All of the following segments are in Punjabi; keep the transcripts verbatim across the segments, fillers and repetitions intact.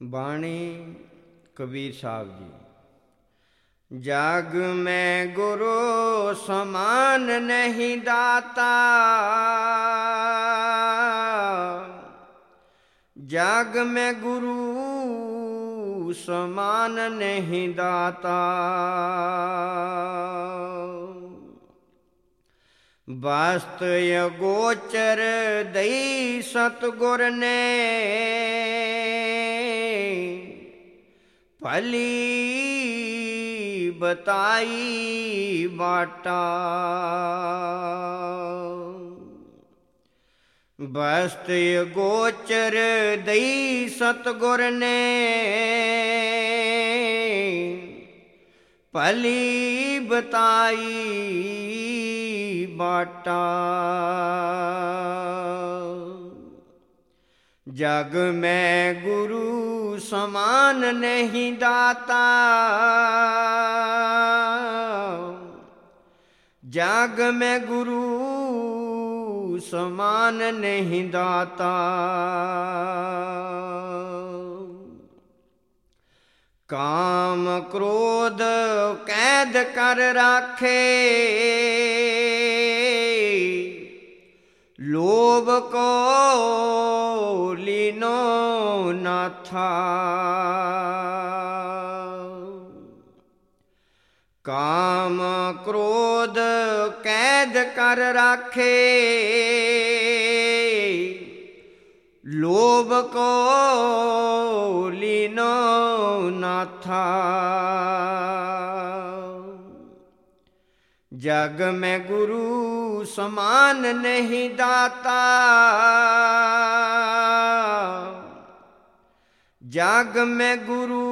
ਬਾਣੀ ਕਬੀਰ ਸਾਹਿਬ ਜੀ। ਜਗ ਮੈਂ ਗੁਰੂ ਸਮਾਨ ਨਹੀਂ ਦਾਤਾ, ਜਗ ਮੈਂ ਗੁਰੂ ਸਮਾਨ ਨਹੀਂ ਦਾਤਾ। ਬਸਤ ਅਗੋਚਰ ਦਈ ਸਤਿਗੁਰ ਨੇ, ਭਲੀ ਬਤਾਈ ਬਾਟਾ। ਬਸਤ ਅਗੋਚਰ ਦਈ ਸਤਿਗੁਰ ਨੇ, ਭਲੀ ਬਤਾਈ ਬਾਟਾ। ਜਗ ਮੈਂ ਗੁਰੂ ਸਮਾਨ ਨਹੀਂ ਦਾਤਾ, ਜਗ ਮੈਂ ਗੁਰੂ ਸਮਾਨ ਨਹੀਂ ਦਾਤਾ। ਕਾਮ ਕ੍ਰੋਧ ਕੈਦ ਕਰ ਰਾਖੇ, ਲੋਭ ਕੋ ਲੀਨੋ ਨਾਥਾ। ਕਾਮ ਕ੍ਰੋਧ ਕੈਦ ਕਰ ਰਾਖੇ, ਲੋਭ ਕੋ ਲੀਨੋ ਨਾਥਾ। ਜਗ ਮੈਂ ਗੁਰੂ ਸਮਾਨ ਨਹੀਂ ਦਾਤਾ, ਜਗ ਮੈਂ ਗੁਰੂ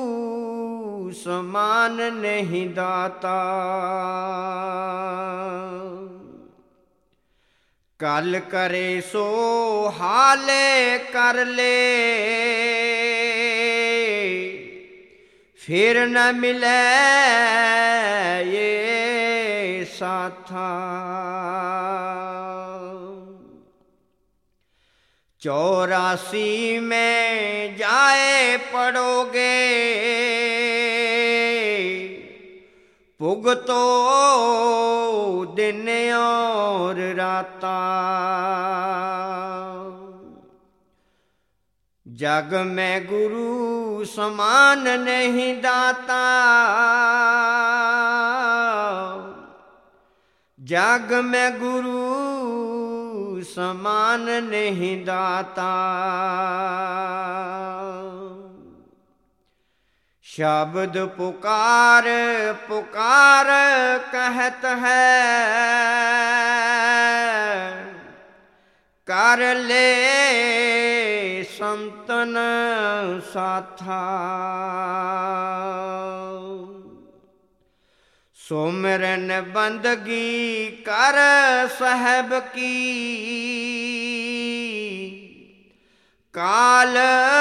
ਸਮਾਨ ਨਹੀਂ ਦਾਤਾ। ਕਲ ਕਰੇ ਸੋ ਹਾਲੇ ਕਰ ਲੈ, ਫਿਰ ਨ ਮਿਲੈ ਇਹ ਸਾਥਾ। ਚੌਰਾਸੀ में जाए पड़ोगे, भुगतो दिन और राता। जग में गुरु समान नहीं दाता, जग में गुरु समान नहीं दाता। शब्द पुकार पुकार कहत है, कर ले संतन साथा। सुमिरन बंदगी कर साहब की, काल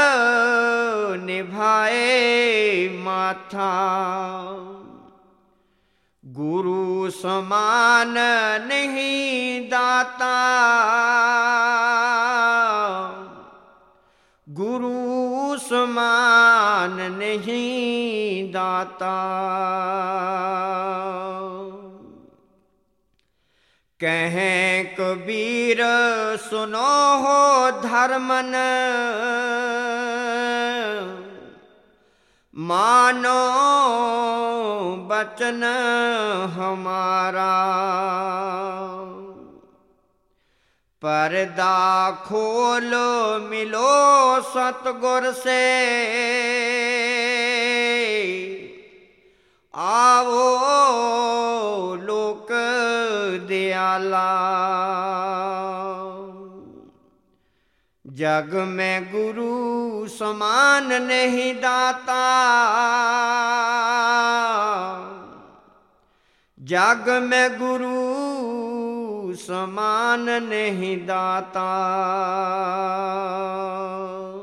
निभाए माथा। गुरु समान नहीं दाता, गुरु समान नहीं दाता। कहें कबीर सुनो हो धर्मन, मानो बचन हमारा। पर्दा खोलो मिलो सतगुर से, आओ लोक दयाला। जग में गुरु समान नहीं दाता, जग में गुरु समान नहीं दाता।